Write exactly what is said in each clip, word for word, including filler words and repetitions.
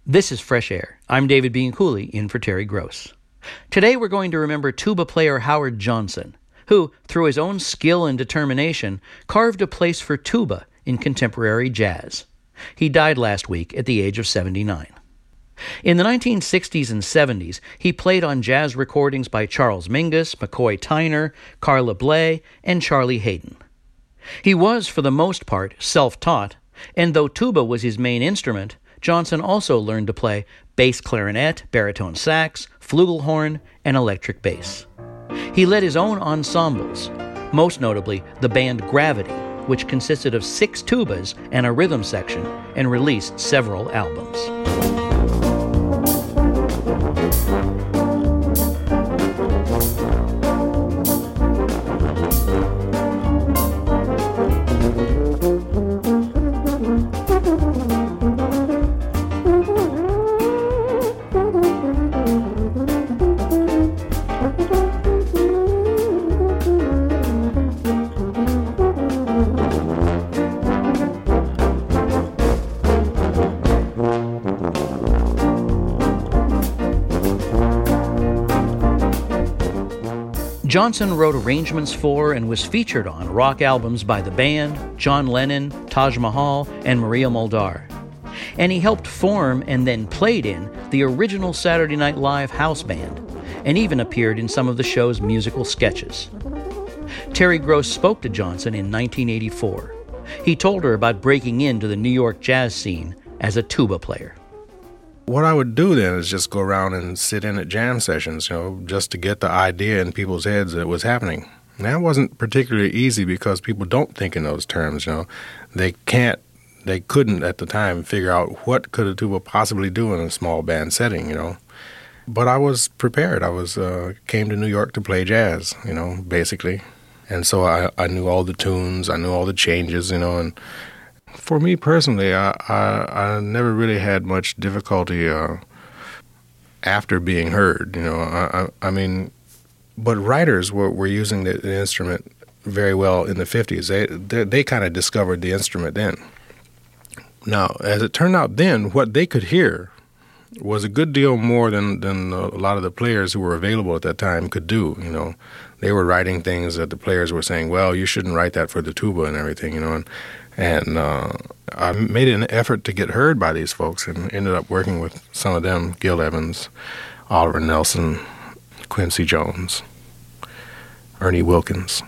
This is Fresh Air. I'm David Bianculli, in for Terry Gross. Today we're going to remember tuba player Howard Johnson, who, through his own skill and determination, carved a place for tuba in contemporary jazz. He died last week at the age of seventy-nine. In the nineteen sixties and seventies, he played on jazz recordings by Charles Mingus, McCoy Tyner, Carla Bley, and Charlie Haydn. He was, for the most part, self-taught, and though tuba was his main instrument, Johnson also learned to play bass clarinet, baritone sax, flugelhorn, and electric bass. He led his own ensembles, most notably the band Gravity, which consisted of six tubas and a rhythm section, and released several albums. Johnson wrote arrangements for and was featured on rock albums by the band, John Lennon, Taj Mahal, and Maria Muldaur. And he helped form and then played in the original Saturday Night Live house band, and even appeared in some of the show's musical sketches. Terry Gross spoke to Johnson in nineteen eighty-four. He told her about breaking into the New York jazz scene as a tuba player. What I would do then is just go around and sit in at jam sessions, you know, just to get the idea in people's heads that it was happening. And that wasn't particularly easy because people don't think in those terms, you know. They can't, they couldn't at the time figure out what could a tuba possibly do in a small band setting, you know. But I was prepared. I was uh, came to New York to play jazz, you know, basically. And so I, I knew all the tunes, I knew all the changes, you know, and for me personally, I, I I never really had much difficulty uh, after being heard. You know, I, I, I mean, but writers were, were using the, the instrument very well in the fifties. They they, they kind of discovered the instrument then. Now, as it turned out, then what they could hear was a good deal more than than a lot of the players who were available at that time could do. You know, they were writing things that the players were saying, "Well, you shouldn't write that for the tuba," and everything. You know, and And uh, I made an effort to get heard by these folks and ended up working with some of them, Gil Evans, Oliver Nelson, Quincy Jones, Ernie Wilkins.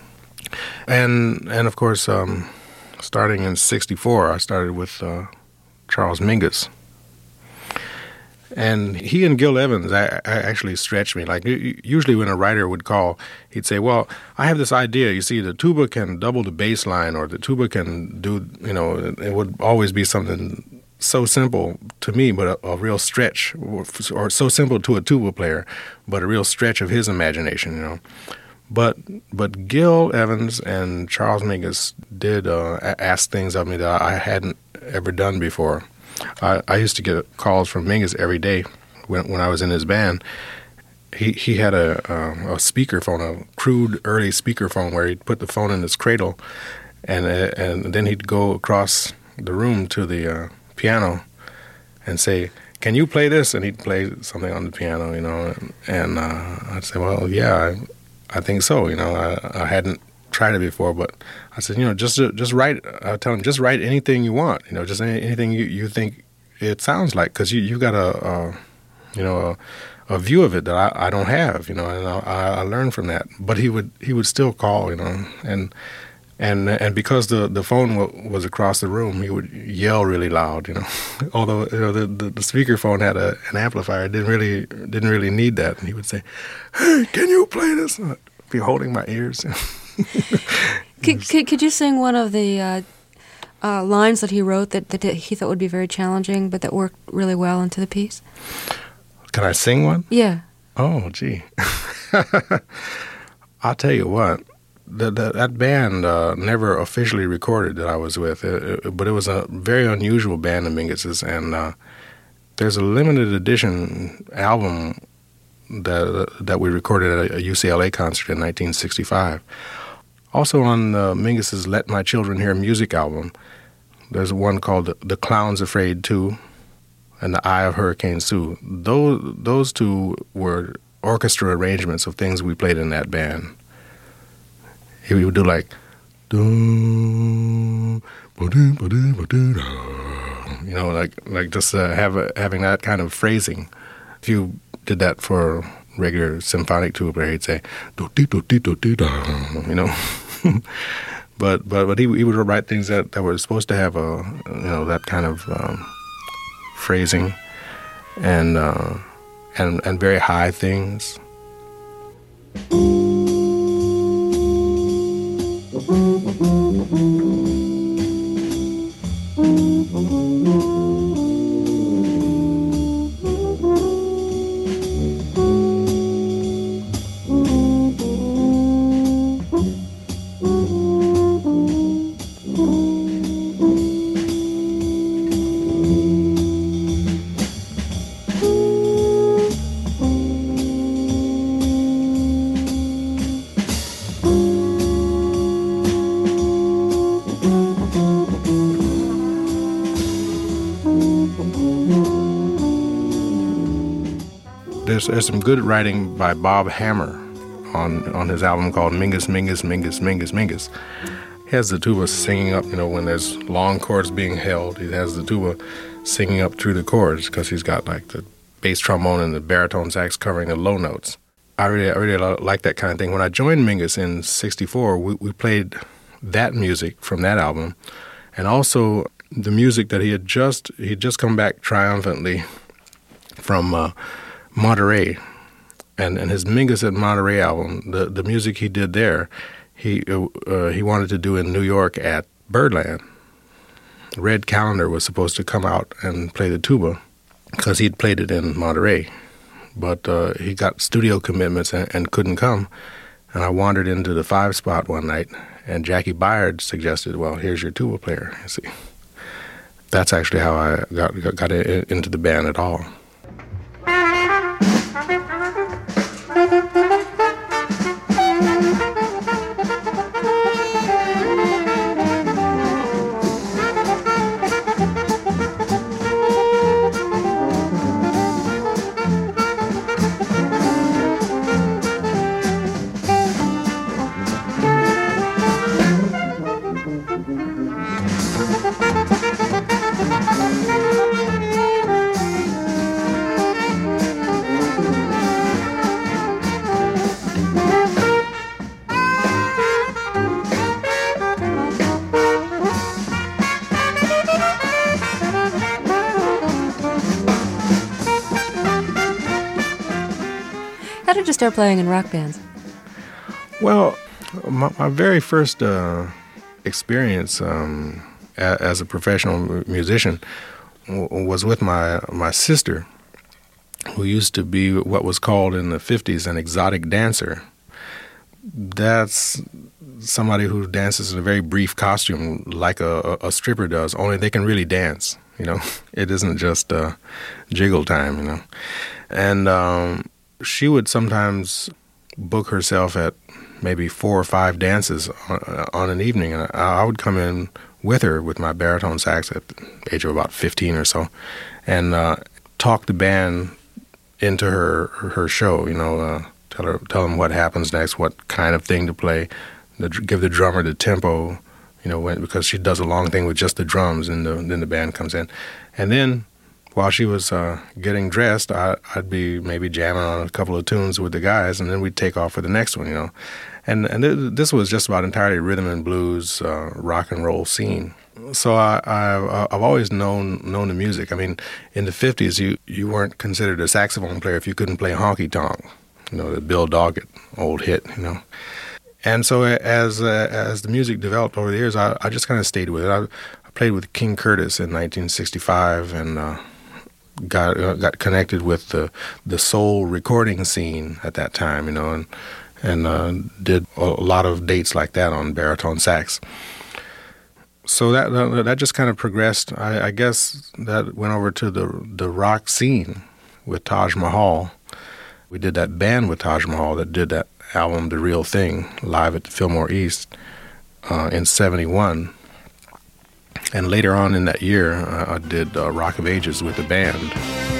And, and of course, um, starting in sixty-four, I started with uh, Charles Mingus. And he and Gil Evans I, I actually stretched me. Like, usually when a writer would call, he'd say, well, I have this idea. You see, the tuba can double the bass line, or the tuba can do, you know, it would always be something so simple to me, but a, a real stretch, or, or so simple to a tuba player, but a real stretch of his imagination, you know. But but Gil Evans and Charles Mingus did uh, ask things of me that I hadn't ever done before. I, I used to get calls from Mingus every day when when I was in his band. He he had a a, a speakerphone, a crude early speakerphone, where he'd put the phone in his cradle, and uh, and then he'd go across the room to the uh, piano and say, "Can you play this?" And he'd play something on the piano, you know. And, and uh, I'd say, "Well, yeah, I, I think so." You know, I, I hadn't tried it before, but I said, you know, just just write. I tell him, just write anything you want. You know, just any, anything you, you think it sounds like, because you you got a, a you know a, a view of it that I, I don't have. You know, and I, I learned from that. But he would he would still call. You know, and and and because the the phone w- was across the room, he would yell really loud. You know, although you know the, the, the speakerphone had a, an amplifier, it didn't really didn't really need that. And he would say, "Hey, can you play this?" And I'd be holding my ears. could, could could you sing one of the uh, uh, lines that he wrote that, that he thought would be very challenging, but that worked really well into the piece? Can I sing one? Yeah. Oh, gee. I'll tell you what. The, the, that band uh, never officially recorded that I was with, it, it, but it was a very unusual band of Mingus's, and uh, there's a limited edition album that that we recorded at a U C L A concert in nineteen sixty-five. Also on uh, Mingus's Let My Children Hear Music album, there's one called The Clown's Afraid Too, and The Eye of Hurricane Sue. Those those two were orchestra arrangements of things we played in that band. He would do like, you know, like like just uh, have a, having that kind of phrasing. If you did that for regular symphonic tuba, he'd say, you know. but but but he he would write things that, that were supposed to have a, you know, that kind of um, phrasing and uh, and and very high things. There's, there's some good writing by Bob Hammer on on his album called Mingus, Mingus, Mingus, Mingus, Mingus. He has the tuba singing up, you know, when there's long chords being held. He has the tuba singing up through the chords because he's got like the bass trombone and the baritone sax covering the low notes. I really, I really like that kind of thing. When I joined Mingus in sixty-four, we, we played that music from that album, and also the music that he had just he had just come back triumphantly from uh, Monterey, and and his Mingus at Monterey album, the the music he did there, he uh, he wanted to do in New York at Birdland. Red Callender was supposed to come out and play the tuba because he'd played it in Monterey, but uh, he got studio commitments and, and couldn't come. And I wandered into the five spot one night, and Jackie Byard suggested, "Well, here's your tuba player." You see, that's actually how I got got, got into the band at all. How did you start playing in rock bands? Well, my, my very first uh, experience um, a, as a professional musician w- was with my my sister, who used to be what was called in the fifties an exotic dancer. That's somebody who dances in a very brief costume like a, a stripper does, only they can really dance, you know. It isn't just uh, jiggle time, you know. And um, she would sometimes book herself at maybe four or five dances on, on an evening, and I, I would come in with her with my baritone sax at the age of about fifteen or so, and uh, talk the band into her her show, you know, uh, tell her tell them what happens next, what kind of thing to play, the, give the drummer the tempo, you know, when, because she does a long thing with just the drums, and the, then the band comes in, and then while she was uh, getting dressed, I, I'd be maybe jamming on a couple of tunes with the guys, and then we'd take off for the next one, you know. And and th- this was just about entirely rhythm and blues, uh, rock and roll scene. So I, I, I've always known known the music. I mean, in the fifties, you, you weren't considered a saxophone player if you couldn't play honky tonk, you know, the Bill Doggett old hit, you know. And so as uh, as the music developed over the years, I, I just kind of stayed with it. I, I played with King Curtis in nineteen sixty-five, and uh, got uh, got connected with the the soul recording scene at that time, you know, and and uh, did a lot of dates like that on baritone sax. So that uh, that just kind of progressed. I, I guess that went over to the the rock scene with Taj Mahal. We did that band with Taj Mahal that did that album, The Real Thing, live at the Fillmore East uh, in seventy-one. And later on in that year, uh, I did uh, Rock of Ages with the band.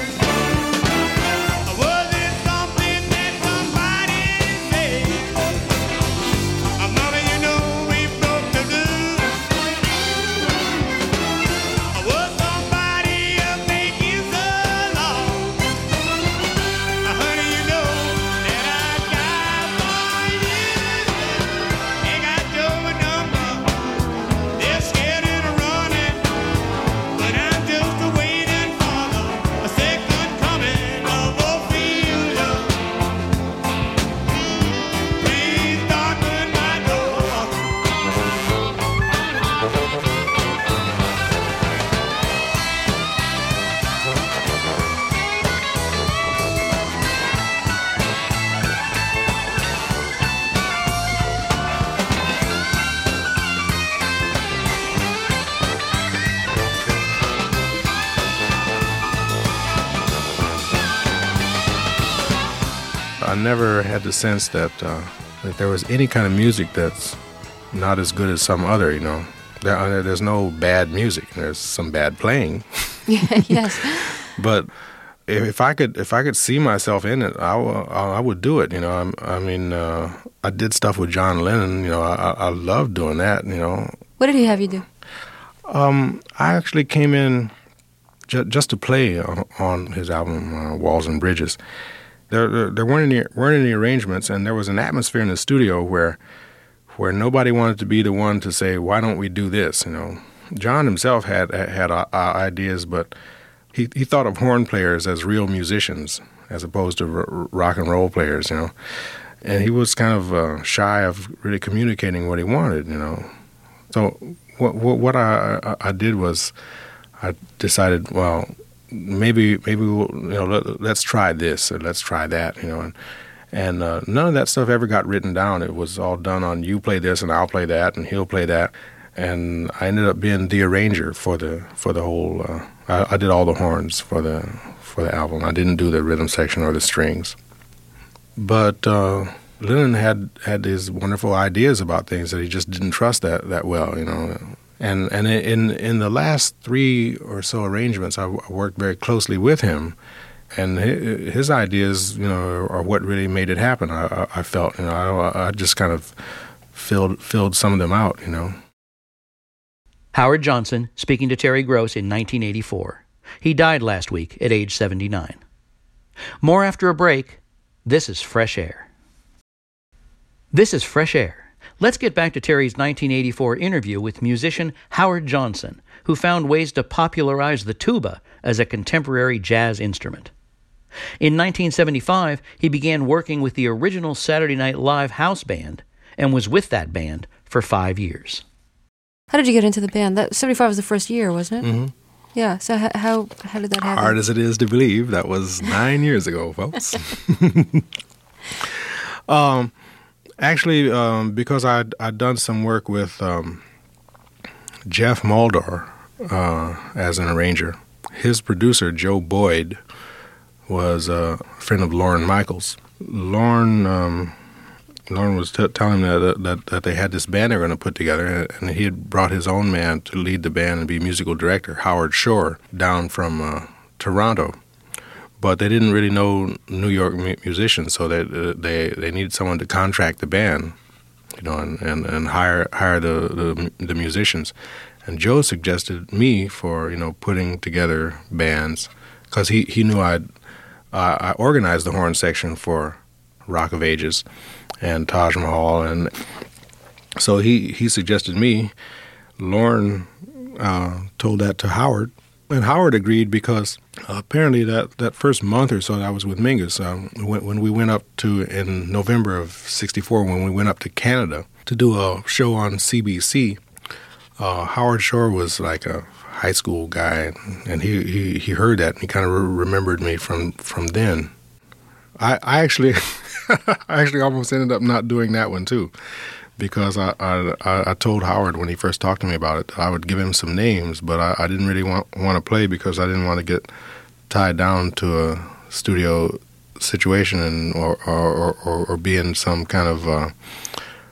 I never had the sense that uh, that there was any kind of music that's not as good as some other, you know. There, there's no bad music. There's some bad playing. Yes. But if, if I could, if I could see myself in it, I, I would do it. You know, I, I mean, uh, I did stuff with John Lennon. You know, I, I loved doing that. You know. What did he have you do? Um, I actually came in ju- just to play on, on his album uh, Walls and Bridges. There, there, there weren't any weren't any arrangements, and there was an atmosphere in the studio where where nobody wanted to be the one to say, "Why don't we do this?" You know, John himself had had uh, ideas, but he he thought of horn players as real musicians as opposed to r- rock and roll players. You know, and he was kind of uh, shy of really communicating what he wanted. You know, so what what, what I I did was I decided, well, maybe maybe we'll, you know let, let's try this or let's try that, you know, and and uh, none of that stuff ever got written down. It was all done on, you play this and I'll play that and he'll play that, and I ended up being the arranger for the for the whole. Uh, I, I did all the horns for the for the album. I didn't do the rhythm section or the strings, but uh, Lennon had had these wonderful ideas about things that he just didn't trust that that well, you know. And and in in the last three or so arrangements, I worked very closely with him, and his ideas, you know, are what really made it happen. I, I felt, you know, I, I just kind of filled filled some of them out, you know. Howard Johnson speaking to Terry Gross in nineteen eighty-four. He died last week at age seventy-nine. More after a break. This is Fresh Air. This is Fresh Air. Let's get back to Terry's nineteen eighty-four interview with musician Howard Johnson, who found ways to popularize the tuba as a contemporary jazz instrument. In nineteen seventy-five, he began working with the original Saturday Night Live house band and was with that band for five years. How did you get into the band? That seventy-five was the first year, wasn't it? Mm-hmm. Yeah, so how, how how did that happen? Hard as it is to believe, that was nine years ago, folks. um. Actually, um, because I'd, I'd done some work with um, Jeff Moldor uh, as an arranger. His producer, Joe Boyd, was a friend of Lorne Michaels. Lorne, um, Lorne was t- telling me that, that that they had this band they were going to put together, and he had brought his own man to lead the band and be musical director, Howard Shore, down from uh, Toronto. But they didn't really know New York mu- musicians, so they uh, they they needed someone to contract the band, you know, and, and, and hire hire the, the the musicians. And Joe suggested me for, you know, putting together bands, because he, he knew I'd uh, I organized the horn section for Rock of Ages and Taj Mahal, and so he he suggested me. Lorne uh, told that to Howard. And Howard agreed because uh, apparently that, that first month or so that I was with Mingus, um, when, when we went up to, in November of sixty-four, when we went up to Canada to do a show on C B C, uh, Howard Shore was like a high school guy, and he, he, he heard that, and he kind of re- remembered me from, from then. I, I actually I actually almost ended up not doing that one, too. Because I, I I told Howard when he first talked to me about it that I would give him some names, but I, I didn't really want want to play because I didn't want to get tied down to a studio situation and or or, or, or be in some kind of uh,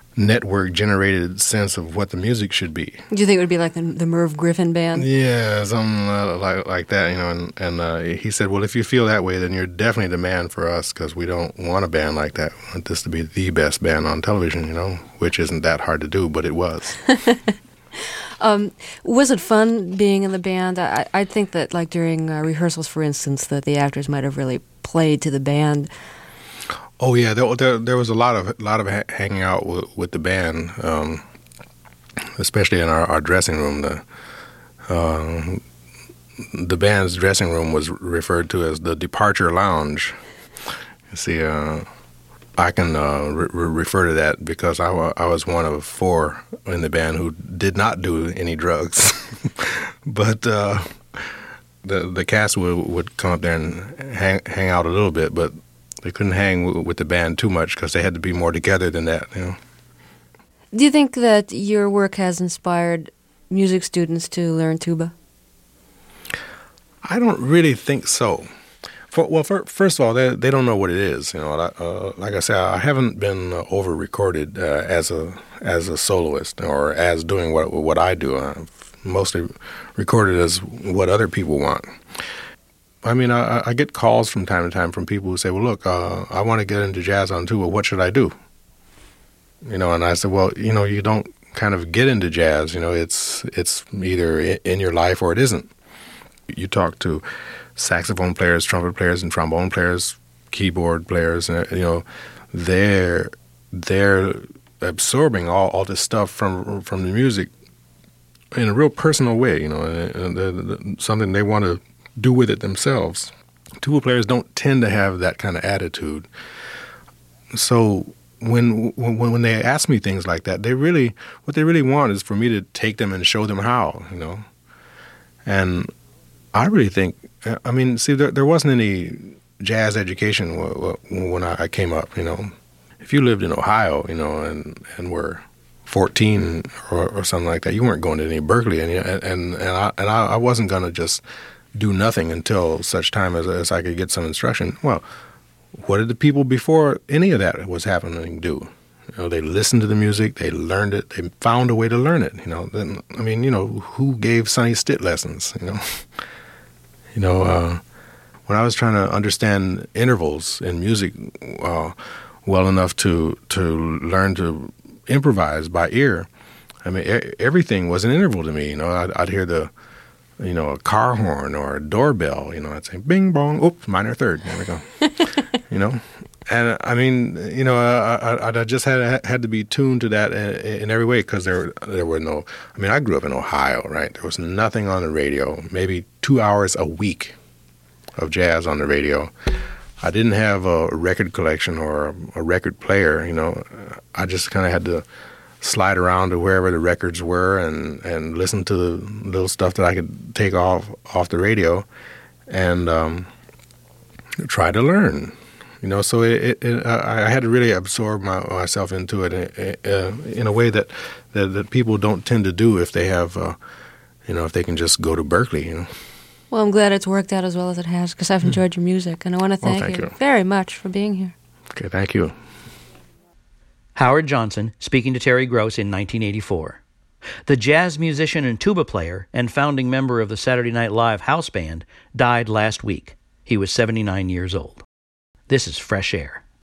network-generated sense of what the music should be. Do you think it would be like the, the Merv Griffin band? Yeah, something uh, like like that, you know. And, and uh, he said, well, if you feel that way, then you're definitely the man for us, because we don't want a band like that. We want this to be the best band on television, you know, which isn't that hard to do, but it was. um, was it fun being in the band? I, I think that, like, during uh, rehearsals, for instance, that the actors might have really played to the band. Oh yeah, there, there, there was a lot of lot of ha- hanging out w- with the band, um, especially in our, our dressing room. The uh, the band's dressing room was referred to as the departure lounge. You see, uh, I can uh, re- refer to that because I, w- I was one of four in the band who did not do any drugs, but uh, the the cast would would come up there and hang hang out a little bit, but they couldn't hang w- with the band too much because they had to be more together than that, you know. Do you think that your work has inspired music students to learn tuba? I don't really think so. For, well, for, first of all, they they don't know what it is. You know, uh, like I said, I haven't been uh, over recorded uh, as a as a soloist or as doing what what I do. I've mostly recorded as what other people want. I mean, I, I get calls from time to time from people who say, well, look, uh, I want to get into jazz on tuba. What should I do? You know, and I said, well, you know, you don't kind of get into jazz. You know, it's it's either in your life or it isn't. You talk to saxophone players, trumpet players, and trombone players, keyboard players, and, you know, they're, they're absorbing all, all this stuff from from the music in a real personal way, you know, and, and, and something they want to do with it themselves. Tuba players don't tend to have that kind of attitude. So when when when they ask me things like that, they really what they really want is for me to take them and show them how, you know. And I really think, I mean, see, there, there wasn't any jazz education when I came up, you know. If you lived in Ohio, you know, and and were fourteen or, or something like that, you weren't going to any Berkeley, and and and I and I, I wasn't going to just do nothing until such time as, as I could get some instruction. Well, what did the people before any of that was happening do? You know, they listened to the music, they learned it, they found a way to learn it. You know, then I mean, you know, who gave Sonny Stitt lessons? You know, you know, uh, when I was trying to understand intervals in music uh, well enough to to learn to improvise by ear, I mean, e- everything was an interval to me. You know, I'd, I'd hear the you know, a car horn or a doorbell, you know, I'd say, bing, bong, oops, minor third, there we go, you know. And, I mean, you know, I, I, I just had had to be tuned to that in, in every way because there, there were no, I mean, I grew up in Ohio, right? There was nothing on the radio, maybe two hours a week of jazz on the radio. I didn't have a record collection or a, a record player, you know. I just kind of had to slide around to wherever the records were and, and listen to the little stuff that I could take off off the radio and um, try to learn, you know. So it, it, I had to really absorb my, myself into it uh, in a way that, that that people don't tend to do if they have, uh, you know, if they can just go to Berkeley, you know. Well, I'm glad it's worked out as well as it has because I've enjoyed your music, and I want to thank, well, thank you, you very much for being here. Okay, thank you. Howard Johnson speaking to Terry Gross in nineteen eighty-four. The jazz musician and tuba player and founding member of the Saturday Night Live house band died last week. He was seventy-nine years old. This is Fresh Air.